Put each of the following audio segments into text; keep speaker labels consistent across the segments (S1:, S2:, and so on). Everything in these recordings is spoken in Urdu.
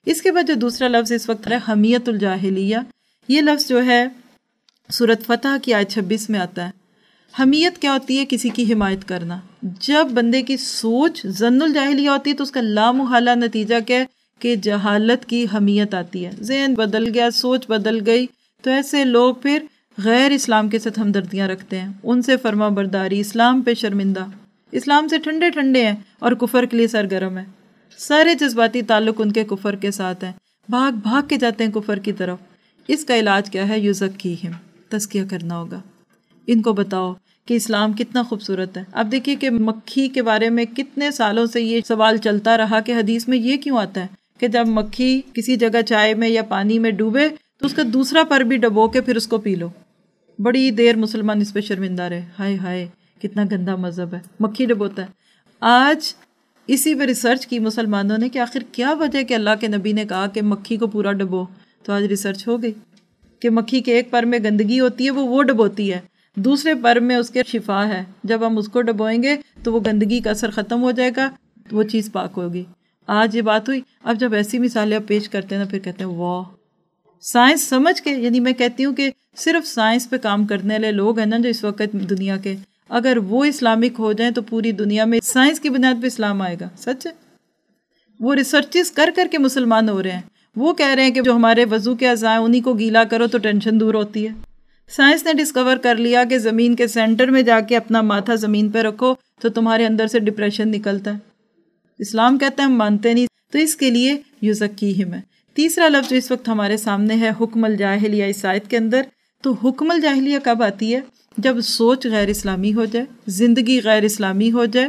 S1: اس کے بعد جو دوسرا لفظ اس وقت ہے حمیت الجاہلیہ، یہ لفظ جو ہے سورۃ فتح کی آیت 26 میں آتا ہے۔ حمیت کیا ہوتی ہے؟ کسی کی حمایت کرنا۔ جب بندے کی سوچ ظن الجاہلیہ ہوتی ہے تو اس کا لامحالہ نتیجہ کیا ہے کہ جہالت کی حمیت آتی ہے، ذہن بدل گیا، سوچ بدل گئی، تو ایسے لوگ پھر غیر اسلام کے ساتھ ہمدردیاں رکھتے ہیں، ان سے فرما برداری، اسلام پہ شرمندہ، اسلام سے ٹھنڈے ٹھنڈے ہیں اور کفر کے لیے سرگرم ہیں، سارے جذباتی تعلق ان کے کفر کے ساتھ ہیں، بھاگ بھاگ کے جاتے ہیں کفر کی طرف۔ اس کا علاج کیا ہے؟ یزکیہم، تزکیہ کرنا ہوگا، ان کو بتاؤ کہ اسلام کتنا خوبصورت ہے۔ اب دیکھیے کہ مکھی کے بارے میں کتنے سالوں سے یہ سوال چلتا رہا کہ حدیث میں یہ کیوں آتا ہے کہ جب مکھی کسی جگہ چائے میں یا پانی میں ڈوبے تو اس کا دوسرا پر بھی ڈبو کے پھر اس کو پی لو۔ بڑی دیر مسلمان اس پہ شرمندہ رہے، ہائے ہائے کتنا گندا مذہب ہے، مکھی ڈبوتا ہے۔ آج اسی پہ ریسرچ کی مسلمانوں نے کہ آخر کیا وجہ ہے کہ اللہ کے نبی نے کہا کہ مکھی کو پورا ڈبو، تو آج ریسرچ ہو گئی کہ مکھی کے ایک پر میں گندگی ہوتی ہے، وہ ڈبوتی ہے، دوسرے پر میں اس کے شفا ہے، جب ہم اس کو ڈبوئیں گے تو وہ گندگی کا اثر ختم ہو جائے گا، وہ چیز پاک ہوگی۔ آج یہ بات ہوئی۔ اب جب ایسی مثالیں آپ پیش کرتے ہیں نا پھر کہتے ہیں واہ، سائنس سمجھ کے، یعنی میں کہتی ہوں کہ صرف سائنس پہ کام کرنے والے لوگ ہیں نا جو اس وقت دنیا کے، اگر وہ اسلامک ہو جائیں تو پوری دنیا میں سائنس کی بنیاد پہ اسلام آئے گا۔ سچ ہے، وہ ریسرچز کر کر کے مسلمان ہو رہے ہیں۔ وہ کہہ رہے ہیں کہ جو ہمارے وضو کے اعضاء ہیں انہی کو گیلا کرو تو ٹینشن دور ہوتی ہے۔ سائنس نے ڈسکور کر لیا کہ زمین کے سینٹر میں جا کے اپنا ماتھا زمین پہ رکھو تو تمہارے اندر سے ڈپریشن نکلتا ہے۔ اسلام کہتا ہے ہم مانتے نہیں، تو اس کے لیے یزکیہم ہے۔ تیسرا لفظ جو اس وقت ہمارے سامنے ہے حکم الجاہلیہ اس آیت کے اندر، تو حکم الجاہلیہ کب آتی ہے؟ جب سوچ غیر اسلامی ہو جائے، زندگی غیر اسلامی ہو جائے۔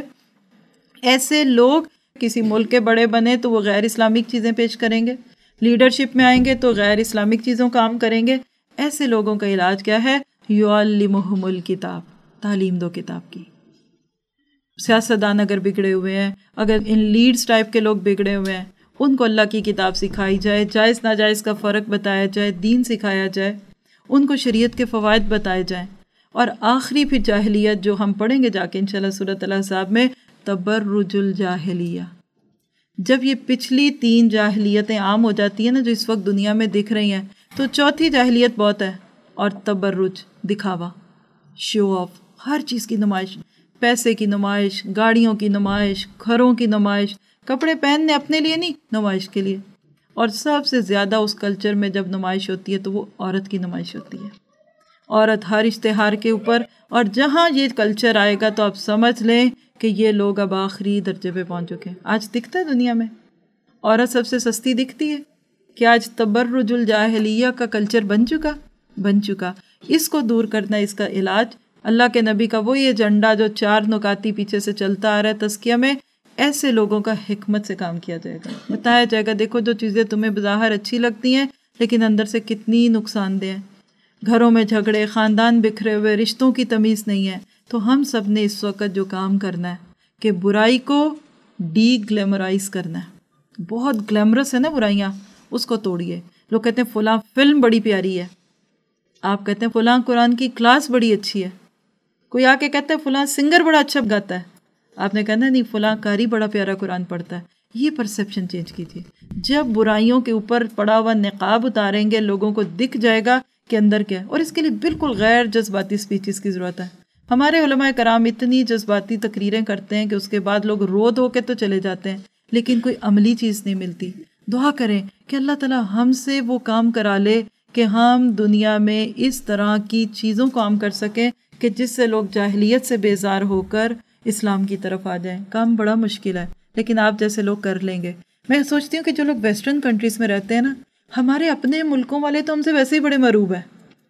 S1: ایسے لوگ کسی ملک کے بڑے بنے تو وہ غیر اسلامک چیزیں پیش کریں گے، لیڈرشپ میں آئیں گے تو غیر اسلامک چیزوں کام کریں گے۔ ایسے لوگوں کا علاج کیا ہے؟ یعلمہم الکتاب، تعلیم دو کتاب کی۔ سیاستدان اگر بگڑے ہوئے ہیں، اگر ان لیڈز ٹائپ کے لوگ بگڑے ہوئے ہیں، ان کو اللہ کی کتاب سکھائی جائے، جائز ناجائز کا فرق بتایا جائے، دین سکھایا جائے، ان کو شریعت کے فوائد بتائے جائیں۔ اور آخری پھر جاہلیت جو ہم پڑھیں گے جا کے انشاءاللہ سورۃ الاحزاب میں، تبرج الجاہلیہ۔ جب یہ پچھلی تین جاہلیتیں عام ہو جاتی ہیں نا جو اس وقت دنیا میں دکھ رہی ہیں، تو چوتھی جاہلیت بہت ہے، اور تبرج، دکھاوا، شو آف، ہر چیز کی نمائش، پیسے کی نمائش، گاڑیوں کی نمائش، گھروں کی نمائش، کپڑے پہننے اپنے لیے نہیں، نمائش کے لیے۔ اور سب سے زیادہ اس کلچر میں جب نمائش ہوتی ہے تو وہ عورت کی نمائش ہوتی ہے، عورت ہر اشتہار کے اوپر۔ اور جہاں یہ کلچر آئے گا تو آپ سمجھ لیں کہ یہ لوگ اب آخری درجے پہ پہنچ چکے ہیں۔ آج دکھتا ہے دنیا میں عورت سب سے سستی دکھتی ہے، کہ آج تبرج الجاہلیہ کا کلچر بن چکا۔ اس کو دور کرنا، اس کا علاج اللہ کے نبی کا وہی ایجنڈا جو 4 نکاتی پیچھے سے چلتا آ رہا ہے تزکیہ میں، ایسے لوگوں کا حکمت سے کام کیا جائے گا، بتایا جائے گا دیکھو جو چیزیں تمہیں بظاہر اچھی لگتی ہیں لیکن اندر سے کتنی نقصان دہ ہیں۔ گھروں میں جھگڑے، خاندان بکھرے ہوئے، رشتوں کی تمیز نہیں ہے۔ تو ہم سب نے اس وقت جو کام کرنا ہے کہ برائی کو ڈی گلیمرائز کرنا ہے۔ بہت گلیمرس ہے نا برائیاں، اس کو توڑیے۔ لوگ کہتے ہیں فلاں فلم بڑی پیاری ہے، آپ کہتے ہیں فلاں قرآن کی کلاس بڑی اچھی ہے، کوئی آ کے کہتا ہے فلاں سنگر بڑا اچھا گاتا ہے، آپ نے کہنا نہیں فلاں قاری بڑا پیارا قرآن پڑھتا ہے۔ یہ پرسیپشن چینج کیجیے۔ جب برائیوں کے اوپر پڑا ہوا نقاب اتاریں گے لوگوں کو دکھ جائے گا کہ اندر کیا ہے۔ اور اس کے لیے بالکل غیر جذباتی سپیچز کی ضرورت ہے۔ ہمارے علماء کرام اتنی جذباتی تقریریں کرتے ہیں کہ اس کے بعد لوگ رو دھو کے تو چلے جاتے ہیں لیکن کوئی عملی چیز نہیں ملتی۔ دعا کریں کہ اللہ تعالیٰ ہم سے وہ کام کرا لے کہ ہم دنیا میں اس طرح کی چیزوں کو عام کر سکیں کہ جس سے لوگ جاہلیت سے بیزار ہو کر اسلام کی طرف آ جائیں۔ کام بڑا مشکل ہے لیکن آپ جیسے لوگ کر لیں گے۔ میں سوچتی ہوں کہ جو لوگ ویسٹرن کنٹریز میں رہتے ہیں نا، ہمارے اپنے ملکوں والے تو ہم سے ویسے ہی بڑے مروب ہیں۔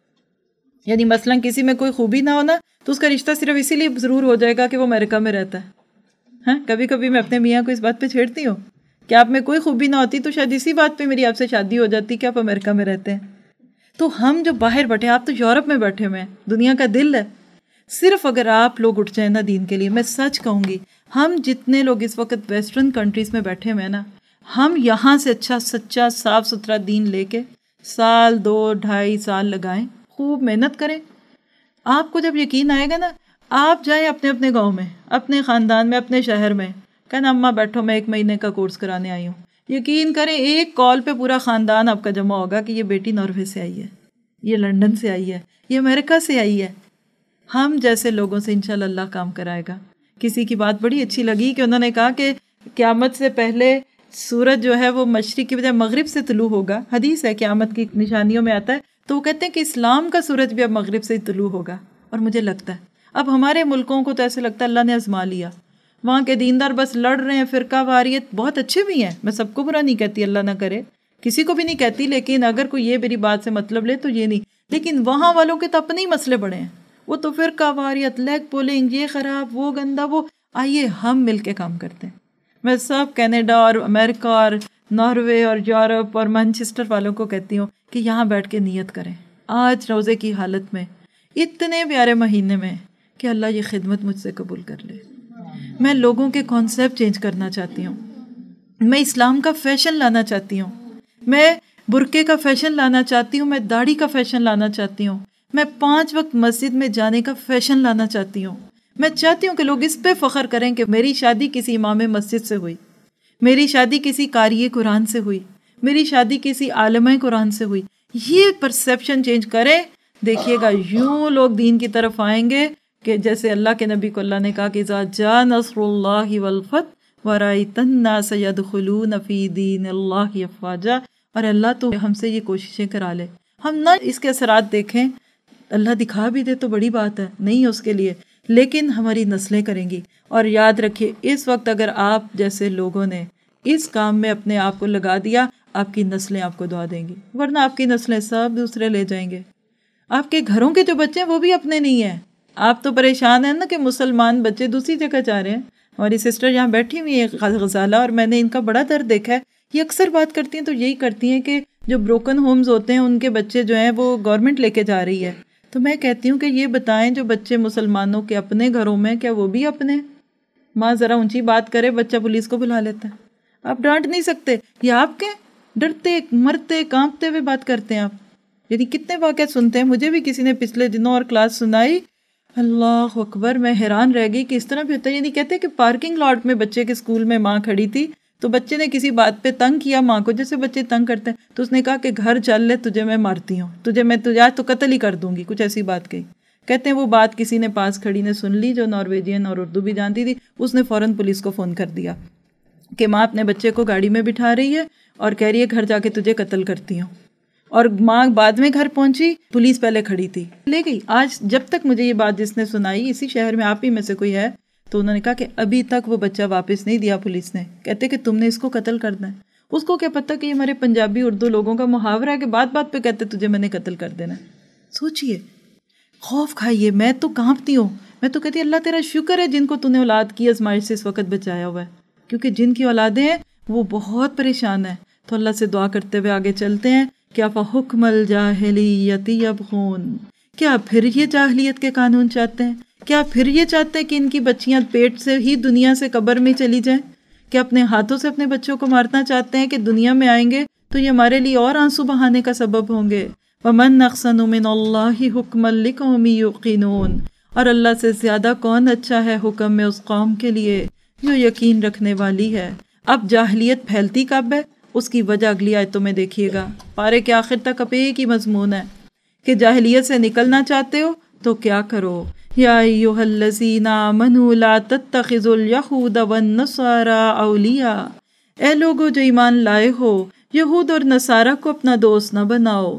S1: یعنی مثلا کسی میں کوئی خوبی نہ ہونا تو اس کا رشتہ صرف اسی لیے ضرور ہو جائے گا کہ وہ امریکہ میں رہتا ہے۔ ہاں، کبھی کبھی میں اپنے میاں کو اس بات پہ چھیڑتی ہوں کہ آپ میں کوئی خوبی نہ ہوتی تو شاید اسی بات پہ میری آپ سے شادی ہو جاتی کہ آپ امریکہ میں رہتے ہیں۔ تو ہم جو باہر بیٹھے، آپ تو یورپ میں بیٹھے ہوئے ہیں، دنیا کا دل ہے۔ صرف اگر آپ لوگ اٹھ جائیں نا دین کے لیے، میں سچ کہوں گی، ہم جتنے لوگ اس وقت ویسٹرن کنٹریز میں بیٹھے ہوئے ہیں نا، ہم یہاں سے اچھا سچا صاف ستھرا دین لے کے 1 2 2.5 سال لگائیں، خوب محنت کریں۔ آپ کو جب یقین آئے گا نا، آپ جائیں اپنے اپنے گاؤں میں، اپنے خاندان میں، اپنے شہر میں، کہنا اماں بیٹھو میں 1 مہینے کا کورس کرانے آئی ہوں، یقین کریں ایک کال پہ پورا خاندان آپ کا جمع ہوگا کہ یہ بیٹی ناروے سے آئی ہے، یہ لندن سے آئی ہے، یہ امریکہ سے آئی ہے۔ ہم جیسے لوگوں سے انشاءاللہ اللہ کام کرائے گا۔ کسی کی بات بڑی اچھی لگی کہ انہوں نے کہا کہ قیامت سے پہلے سورج جو ہے وہ مشرق کی بجائے مغرب سے طلوع ہوگا، حدیث ہے قیامت کی نشانیوں میں آتا ہے، تو وہ کہتے ہیں کہ اسلام کا سورج بھی اب مغرب سے ہی طلوع ہوگا۔ اور مجھے لگتا ہے اب ہمارے ملکوں کو تو ایسے لگتا ہے اللہ نے آزما لیا، وہاں کے دیندار بس لڑ رہے ہیں، فرقہ واریت بہت اچھے بھی ہیں، میں سب کو برا نہیں کہتی، اللہ نہ کرے، کسی کو بھی نہیں کہتی، لیکن اگر کوئی یہ میری بات سے مطلب لے تو یہ نہیں، لیکن وہاں والوں کے تو اپنے ہی مسئلے بڑے ہیں، وہ تو فرقہ واریت، لیگ پولنگ، یہ خراب، وہ گندا، وہ آئیے ہم مل کے کام کرتے ہیں۔ میں سب کینیڈا اور امریکہ اور ناروے اور یورپ اور مانچسٹر والوں کو کہتی ہوں کہ یہاں بیٹھ کے نیت کریں آج روزے کی حالت میں، اتنے پیارے مہینے میں، کہ اللہ یہ خدمت مجھ سے قبول کر لے۔ میں لوگوں کے کانسیپٹ چینج کرنا چاہتی ہوں، میں اسلام کا فیشن لانا چاہتی ہوں، میں برقعے کا فیشن لانا چاہتی ہوں، میں داڑھی کا فیشن لانا چاہتی ہوں، میں 5 وقت مسجد میں جانے کا فیشن لانا چاہتی ہوں۔ میں چاہتی ہوں کہ لوگ اس پہ فخر کریں کہ میری شادی کسی امام مسجد سے ہوئی، میری شادی کسی قاری قرآن سے ہوئی، میری شادی کسی عالمہ قرآن سے ہوئی۔ یہ پرسیپشن چینج کریں، دیکھیے گا یوں لوگ دین کی طرف آئیں گے کہ جیسے اللہ کے نبی کو اللہ نے کہا کہ اذا جاء نصر اللہ والفتح ورأیت الناس یدخلون فی دین اللہ افواجا، اور اللہ تو ہم سے یہ کوششیں کرا لے، ہم نہ اس کے اثرات دیکھیں، اللہ دکھا بھی دے تو بڑی بات ہے، نہیں اس کے لیے، لیکن ہماری نسلیں کریں گی۔ اور یاد رکھیے اس وقت اگر آپ جیسے لوگوں نے اس کام میں اپنے آپ کو لگا دیا، آپ کی نسلیں آپ کو دعا دیں گی، ورنہ آپ کی نسلیں سب دوسرے لے جائیں گے۔ آپ کے گھروں کے جو بچے ہیں وہ بھی اپنے نہیں ہیں، آپ تو پریشان ہیں نا کہ مسلمان بچے دوسری جگہ جا رہے ہیں۔ ہماری سسٹر یہاں بیٹھی ہوئی ہے غزالہ، اور میں نے ان کا بڑا درد دیکھا ہے، یہ اکثر بات کرتی ہیں تو یہی کرتی ہیں کہ جو بروکن ہومز ہوتے ہیں ان کے بچے جو ہیں وہ گورنمنٹ لے کے جا رہی ہے، تو میں کہتی ہوں کہ یہ بتائیں جو بچے مسلمانوں کے اپنے گھروں میں، کیا وہ بھی اپنے؟ ماں ذرا اونچی بات کرے بچہ پولیس کو بلا لیتا ہے، آپ ڈانٹ نہیں سکتے، یہ آپ کے ڈرتے مرتے کانپتے ہوئے بات کرتے ہیں آپ۔ یعنی کتنے واقعات سنتے ہیں، مجھے بھی کسی نے پچھلے دنوں اور کلاس سنائی، اللہ اکبر، میں حیران رہ گئی کہ اس طرح بھی ہوتا ہے۔ یعنی کہتے ہیں کہ پارکنگ لاٹ میں بچے کے اسکول میں ماں کھڑی تھی تو بچے نے کسی بات پہ تنگ کیا ماں کو، جیسے بچے تنگ کرتے ہیں، تو اس نے کہا کہ گھر چل لے، تجھے میں مارتی ہوں، میں تجھے آج تو قتل ہی کر دوں گی، کچھ ایسی بات کہی۔ کہتے ہیں وہ بات کسی نے پاس کھڑی نے سن لی جو نارویجین اور اردو بھی جانتی تھی، اس نے فوراً پولیس کو فون کر دیا کہ ماں اپنے بچے کو گاڑی میں بٹھا رہی ہے اور کہہ رہی ہے گھر جا کے تجھے قتل کرتی ہوں۔ اور ماں بعد میں گھر پہنچی، پولیس پہلے کھڑی تھی، لے گئی۔ آج جب تک مجھے یہ بات جس نے سنائی، اسی شہر میں آپ ہی میں سے کوئی ہے، تو انہوں نے کہا کہ ابھی تک وہ بچہ واپس نہیں دیا پولیس نے، کہتے کہ تم نے اس کو قتل کر دیں۔ اس کو کیا پتہ کہ یہ ہمارے پنجابی اردو لوگوں کا محاورہ ہے کہ بات بات پہ کہتے تجھے میں نے قتل کر دینا۔ سوچئے، خوف کھائیے، میں تو کانپتی ہوں، میں تو کہتی اللہ تیرا شکر ہے جن کو تو نے اولاد کی آزمائش سے اس وقت بچایا ہوا ہے، کیونکہ جن کی اولادیں ہیں وہ بہت پریشان ہیں۔ تو اللہ سے دعا کرتے ہوئے آگے چلتے ہیں۔ کیا فحکم الجاہلیت یبغون، کیا پھر یہ جاہلیت کے قانون چاہتے ہیں؟ کیا پھر یہ چاہتے ہیں کہ ان کی بچیاں پیٹ سے ہی دنیا سے قبر میں چلی جائیں؟ کہ اپنے ہاتھوں سے اپنے بچوں کو مارنا چاہتے ہیں کہ دنیا میں آئیں گے تو یہ ہمارے لیے اور آنسو بہانے کا سبب ہوں گے؟ وَمَنْ أَحْسَنُ مِنَ اللَّهِ حُكْمًا لِقَوْمٍ يُوقِنُونَ، اور اللہ سے زیادہ کون اچھا ہے حکم میں اس قوم کے لیے جو یقین رکھنے والی ہے۔ اب جاہلیت پھیلتی کب ہے، اس کی وجہ اگلی آیتوں میں دیکھیے گا۔ پارے کے آخر تک اب ایک ہی مضمون ہے کہ جاہلیت سے نکلنا چاہتے ہو تو کیا کرو۔ یا ایھا الذین آمنوا لا تتخذوا الیہود والنصارى اولیاء، اے لوگو جو ایمان لائے ہو، یہود اور نصارہ کو اپنا دوست نہ بناؤ۔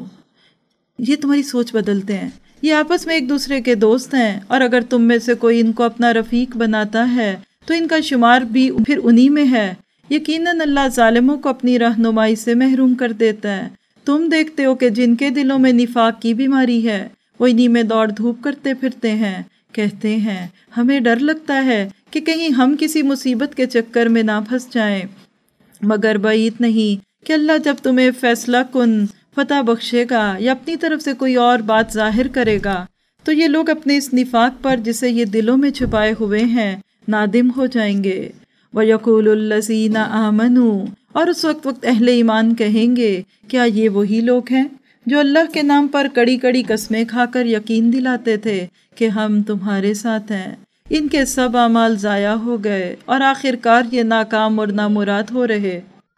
S1: یہ تمہاری سوچ بدلتے ہیں، یہ آپس میں ایک دوسرے کے دوست ہیں، اور اگر تم میں سے کوئی ان کو اپنا رفیق بناتا ہے تو ان کا شمار بھی پھر انہی میں ہے۔ یقیناً اللہ ظالموں کو اپنی رہنمائی سے محروم کر دیتا ہے۔ تم دیکھتے ہو کہ جن کے دلوں میں نفاق کی بیماری ہے وہ انہی میں دوڑ دھوپ کرتے پھرتے ہیں، کہتے ہیں ہمیں ڈر لگتا ہے کہ کہیں ہم کسی مصیبت کے چکر میں نہ پھنس جائیں، مگر بعید نہیں کہ اللہ جب تمہیں فیصلہ کن فتح بخشے گا یا اپنی طرف سے کوئی اور بات ظاہر کرے گا تو یہ لوگ اپنے اس نفاق پر جسے یہ دلوں میں چھپائے ہوئے ہیں نادم ہو جائیں گے۔ وَيَقُولُ الَّذِينَ آمَنُوا، اور اس وقت اہل ایمان کہیں گے کیا یہ وہی لوگ ہیں جو اللہ کے نام پر کڑی کڑی قسمیں کھا کر یقین دلاتے تھے کہ ہم تمہارے ساتھ ہیں؟ ان کے سب اعمال ضائع ہو گئے اور آخر کار یہ ناکام اور نامراد ہو رہے۔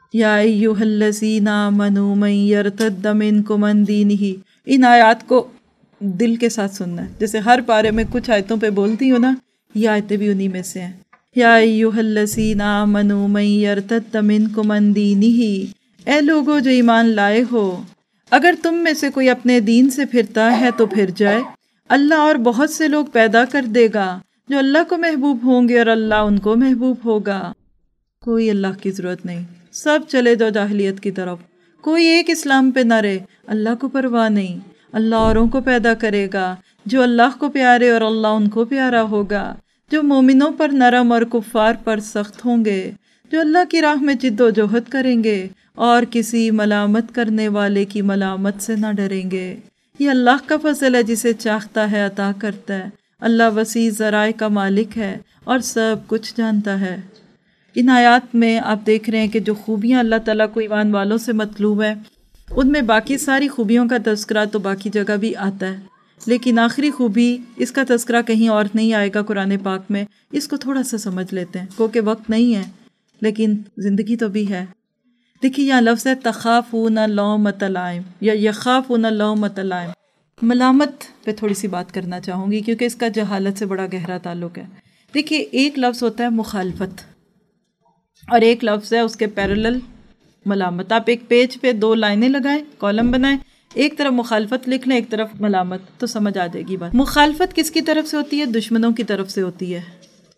S1: یا ایھا الذین آمنوا من یرتد منکم عن دینہ، ان آیات کو دل کے ساتھ سننا ہے. جیسے ہر پارے میں کچھ آیتوں پہ بولتی ہوں نا، یہ آیتیں بھی انہی میں سے ہیں. یا ایھا الذین آمنوا من یرتد منکم عن دینہ، اے لوگو جو ایمان لائے ہو، اگر تم میں سے کوئی اپنے دین سے پھرتا ہے تو پھر جائے. اللہ اور بہت سے لوگ پیدا کر دے گا جو اللہ کو محبوب ہوں گے اور اللہ ان کو محبوب ہوگا. کوئی اللہ کی ضرورت نہیں، سب چلے جاؤ جاہلیت کی طرف. کوئی ایک اسلام پہ نہ رہے، اللہ کو پرواہ نہیں. اللہ اوروں کو پیدا کرے گا جو اللہ کو پیارے اور اللہ ان کو پیارا ہوگا، جو مومنوں پر نرم اور کفار پر سخت ہوں گے، جو اللہ کی راہ میں جد و جہد کریں گے اور کسی ملامت کرنے والے کی ملامت سے نہ ڈریں گے. یہ اللہ کا فضل ہے، جسے چاہتا ہے عطا کرتا ہے. اللہ وسیع ذرائع کا مالک ہے اور سب کچھ جانتا ہے. ان آیات میں آپ دیکھ رہے ہیں کہ جو خوبیاں اللہ تعالیٰ کو ایمان والوں سے مطلوب ہے، ان میں باقی ساری خوبیوں کا تذکرہ تو باقی جگہ بھی آتا ہے، لیکن آخری خوبی اس کا تذکرہ کہیں اور نہیں آئے گا قرآن پاک میں. اس کو تھوڑا سا سمجھ لیتے ہیں، کیونکہ وقت نہیں ہے لیکن زندگی تو بھی ہے. دیکھیے یہاں لفظ ہے تخافون لومۃ لائم یا یخافون لومۃ لائم. ملامت پہ تھوڑی سی بات کرنا چاہوں گی کیونکہ اس کا جہالت سے بڑا گہرا تعلق ہے. دیکھیے ایک لفظ ہوتا ہے مخالفت اور ایک لفظ ہے اس کے پیرلل ملامت. آپ ایک پیج پہ 2 لائنیں لگائیں، کالم بنائیں، ایک طرف مخالفت لکھ لیں، ایک طرف ملامت، تو سمجھ آ جائے گی بات. مخالفت کس کی طرف سے ہوتی ہے؟ دشمنوں کی طرف سے ہوتی ہے.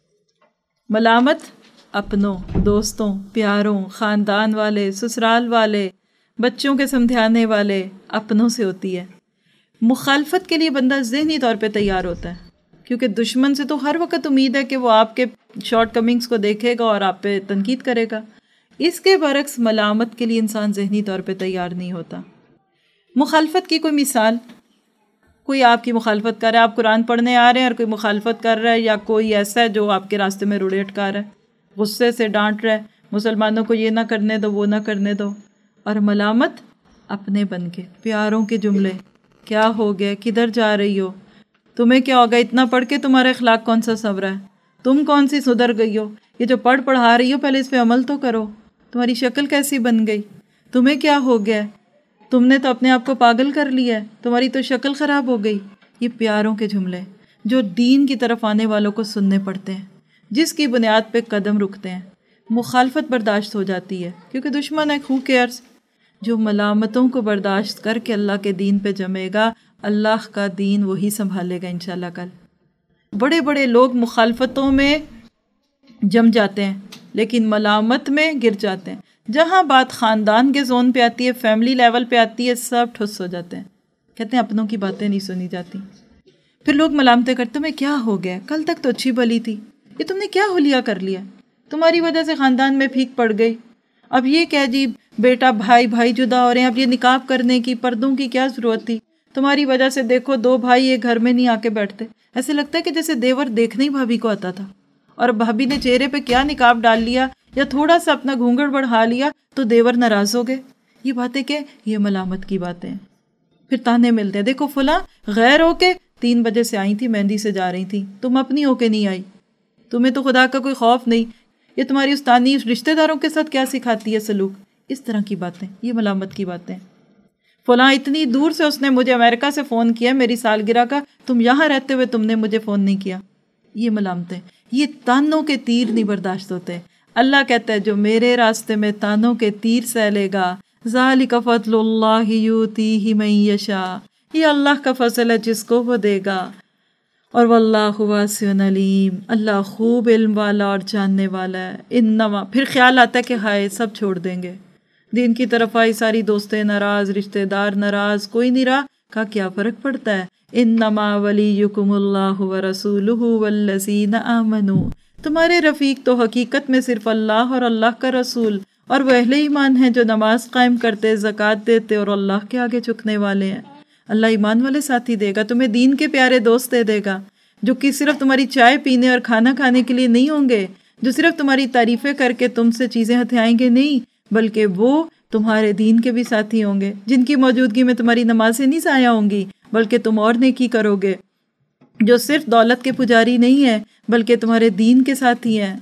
S1: ملامت اپنوں، دوستوں، پیاروں، خاندان والے، سسرال والے، بچوں کے سمجھانے والے، اپنوں سے ہوتی ہے. مخالفت کے لیے بندہ ذہنی طور پہ تیار ہوتا ہے کیونکہ دشمن سے تو ہر وقت امید ہے کہ وہ آپ کے شارٹ کمنگز کو دیکھے گا اور آپ پہ تنقید کرے گا. اس کے برعکس ملامت کے لیے انسان ذہنی طور پہ تیار نہیں ہوتا. مخالفت کی کوئی مثال، کوئی آپ کی مخالفت کر رہا ہے، آپ قرآن پڑھنے آ رہے ہیں اور کوئی مخالفت کر رہا ہے، یا کوئی ایسا ہے جو آپ کے راستے میں روڑے اٹکا رہا ہے، غصے سے ڈانٹ رہا ہے، مسلمانوں کو یہ نہ کرنے دو، وہ نہ کرنے دو. اور ملامت اپنے بن کے پیاروں کے جملے، کیا ہو گیا، کدھر جا رہی ہو، تمہیں کیا ہوگا، اتنا پڑھ کے تمہارا اخلاق کون سا سنورا ہے، تم کون سی سدھر گئی ہو، یہ جو پڑھا رہی ہو پہلے اس پہ عمل تو کرو، تمہاری شکل کیسی بن گئی، تمہیں کیا ہو گیا، تم نے تو اپنے آپ کو پاگل کر لیا ہے، تمہاری تو شکل خراب ہو گئی. یہ پیاروں کے جملے جو دین کی طرف آنے والوں کو سننے پڑتے ہیں، جس کی بنیاد پہ قدم رکتے ہیں. مخالفت برداشت ہو جاتی ہے کیونکہ دشمن ہے، who cares. جو ملامتوں کو برداشت کر کے اللہ کے دین پہ جمے گا، اللہ کا دین وہی سنبھالے گا انشاءاللہ. کل بڑے بڑے لوگ مخالفتوں میں جم جاتے ہیں لیکن ملامت میں گر جاتے ہیں. جہاں بات خاندان کے زون پہ آتی ہے، فیملی لیول پہ آتی ہے، سب ٹھس ہو جاتے ہیں، کہتے ہیں اپنوں کی باتیں نہیں سنی جاتی. پھر لوگ ملامتیں کرتے، تمہیں کیا ہو گیا، کل تک تو اچھی بلی تھی، یہ تم نے کیا حلیہ کر لیا، تمہاری وجہ سے خاندان میں پھیک پڑ گئی. اب یہ کہہ جی بیٹا بھائی جدا ہو رہے ہیں، اب یہ نکاب کرنے کی، پردوں کی کیا ضرورت تھی، تمہاری وجہ سے دیکھو 2 بھائی ایک گھر میں نہیں آ کے بیٹھتے. ایسے لگتا ہے کہ جیسے دیور دیکھنے ہی بھابھی کو آتا تھا اور بھابھی نے چہرے پہ کیا نقاب ڈال لیا یا تھوڑا سا اپنا گھونگھڑ بڑھا لیا تو دیور ناراض ہو گئے. یہ باتیں کہ یہ ملامت کی باتیں. پھر تانے ملتے ہیں، دیکھو فلاں غیر ہو کے 3 بجے سے آئی تھی، مہندی سے جا رہی تھی، تم اپنی ہو کے نہیں آئی، تمہیں تو خدا کا کوئی خوف نہیں، یہ تمہاری استانی رشتہ داروں کے ساتھ کیا سکھاتی ہے سلوک. اس طرح کی باتیں، یہ ملامت کی باتیں. فلاں اتنی دور سے اس نے مجھے امریکہ سے فون کیا میری سالگرہ کا، تم یہاں رہتے ہوئے تم نے مجھے فون نہیں کیا. یہ ملامتیں، یہ تانوں کے تیر نہیں برداشت ہوتے. اللہ کہتا ہے جو میرے راستے میں تانوں کے تیر سہ لے گا، ذالک فضل اللہ یؤتیہ من یشاء، یہ اللہ کا فضل ہے جس کو وہ دے گا. اور واللہ واسع علیم، اللہ خوب علم والا اور جاننے والا ہے. انما پھر خیال آتا ہے کہ ہائے سب چھوڑ دیں گے، دین کی طرف آئی ساری دوستیں ناراض، رشتہ دار ناراض، کوئی نہیں رہا. کا کیا فرق پڑتا ہے، انما ولیکم اللہ ورسولہ والذین آمنوا، تمہارے رفیق تو حقیقت میں صرف اللہ اور اللہ کا رسول اور وہ اہل ایمان ہیں جو نماز قائم کرتے، زکوٰۃ دیتے اور اللہ کے آگے جھکنے والے ہیں. اللہ ایمان والے ساتھی دے گا، تمہیں دین کے پیارے دوست دے دے گا جو کہ صرف تمہاری چائے پینے اور کھانا کھانے کے لیے نہیں ہوں گے، جو صرف تمہاری تعریفیں کر کے تم سے چیزیں ہتھیائیں گے نہیں، بلکہ وہ تمہارے دین کے بھی ساتھی ہوں گے، جن کی موجودگی میں تمہاری نمازیں نہیں ضائع ہوں گی بلکہ تم اور نیکی کرو گے، جو صرف دولت کے پجاری نہیں ہیں بلکہ تمہارے دین کے ساتھی ہیں.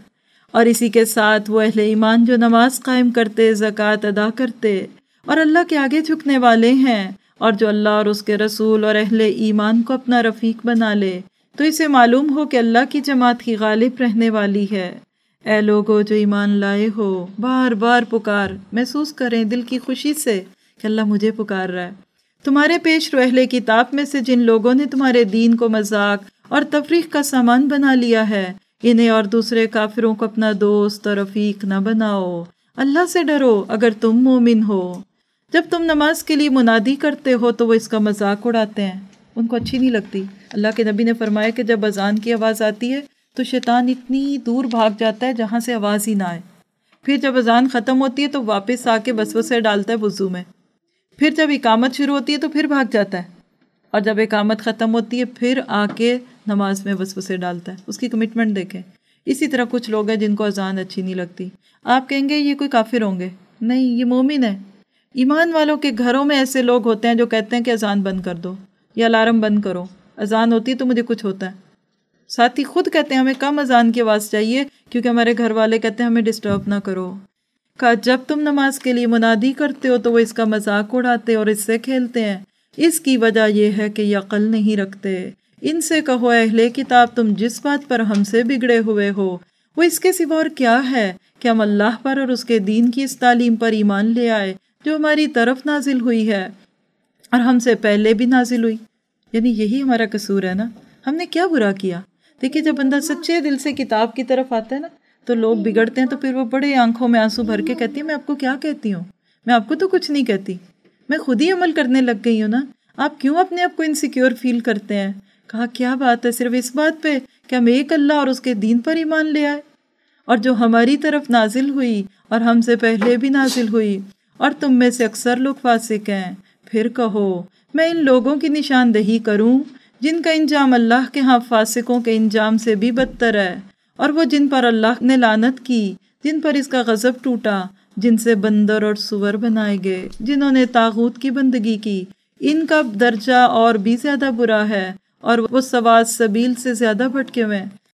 S1: اور اسی کے ساتھ وہ اہل ایمان جو نماز قائم کرتے، زکوٰۃ ادا کرتے اور اللہ کے آگے جھکنے والے ہیں، اور جو اللہ اور اس کے رسول اور اہل ایمان کو اپنا رفیق بنا لے، تو اسے معلوم ہو کہ اللہ کی جماعت ہی غالب رہنے والی ہے۔ اے لوگو جو ایمان لائے ہو، بار بار پکار محسوس کریں دل کی خوشی سے کہ اللہ مجھے پکار رہا ہے۔ تمہارے پیش رو اہل کتاب میں سے جن لوگوں نے تمہارے دین کو مذاق اور تفریح کا سامان بنا لیا ہے، انہیں اور دوسرے کافروں کو اپنا دوست اور رفیق نہ بناؤ۔ اللہ سے ڈرو اگر تم مومن ہو۔ جب تم نماز کے لیے منادی کرتے ہو تو وہ اس کا مذاق اڑاتے ہیں، ان کو اچھی نہیں لگتی۔ اللہ کے نبی نے فرمایا کہ جب اذان کی آواز آتی ہے تو شیطان اتنی دور بھاگ جاتا ہے جہاں سے آواز ہی نہ آئے۔ پھر جب اذان ختم ہوتی ہے تو واپس آ کے وسوسے ڈالتا ہے وضو میں۔ پھر جب اقامت شروع ہوتی ہے تو پھر بھاگ جاتا ہے، اور جب اقامت ختم ہوتی ہے پھر آ کے نماز میں وسوسے ڈالتا ہے۔ اس کی کمٹمنٹ دیکھیں۔ اسی طرح کچھ لوگ ہیں جن کو اذان اچھی نہیں لگتی۔ آپ کہیں گے یہ کوئی کافر ہوں گے؟ نہیں، یہ مومن ہے۔ ایمان والوں کے گھروں میں ایسے لوگ ہوتے ہیں جو کہتے ہیں کہ اذان بند کر دو یا الارم بند کرو، اذان ہوتی ہے تو مجھے کچھ ہوتا ہے۔ ساتھ ہی خود کہتے ہیں ہمیں کم اذان کی آواز چاہیے کیونکہ ہمارے گھر والے کہتے ہیں ہمیں ڈسٹرب نہ کرو۔ کہا جب تم نماز کے لیے منادی کرتے ہو تو وہ اس کا مذاق اڑاتے اور اس سے کھیلتے ہیں، اس کی وجہ یہ ہے کہ یہ عقل نہیں رکھتے۔ ان سے کہو اہل کتاب تم جس بات پر ہم سے بگڑے ہوئے ہو وہ اس کے سوا اور کیا ہے کہ ہم اللہ پر اور اس کے دین کی اس تعلیم پر ایمان لے آئے جو ہماری طرف نازل ہوئی ہے اور ہم سے پہلے بھی نازل ہوئی۔ یعنی یہی ہمارا قصور ہے نا، ہم نے کیا برا کیا؟ دیکھیے جب بندہ سچے دل سے کتاب کی طرف آتا ہے نا تو لوگ بگڑتے ہیں تو پھر وہ بڑے آنکھوں میں آنسو بھر کے کہتی ہے میں آپ کو کیا کہتی ہوں، میں آپ کو تو کچھ نہیں کہتی، میں خود ہی عمل کرنے لگ گئی ہوں نا، آپ کیوں اپنے آپ کو انسیکیور فیل کرتے ہیں؟ کہا کیا بات ہے صرف اس بات پہ کہ ہم ایک اللہ اور اس کے دین پر ایمان لے آئے اور جو ہماری طرف نازل ہوئی اور ہم سے پہلے بھی نازل ہوئی، اور تم میں سے اکثر لوگ فاسق ہیں۔ پھر کہو میں ان لوگوں کی نشاندہی کروں جن کا انجام اللہ کے ہاں فاسقوں کے انجام سے بھی بدتر ہے، اور وہ جن پر اللہ نے لعنت کی، جن پر اس کا غضب ٹوٹا، جن سے بندر اور سور بنائے گئے، جنہوں نے طاغوت کی بندگی کی، ان کا درجہ اور بھی زیادہ برا ہے اور وہ سوا سبیل سے زیادہ بھٹکے ہوئے ہیں۔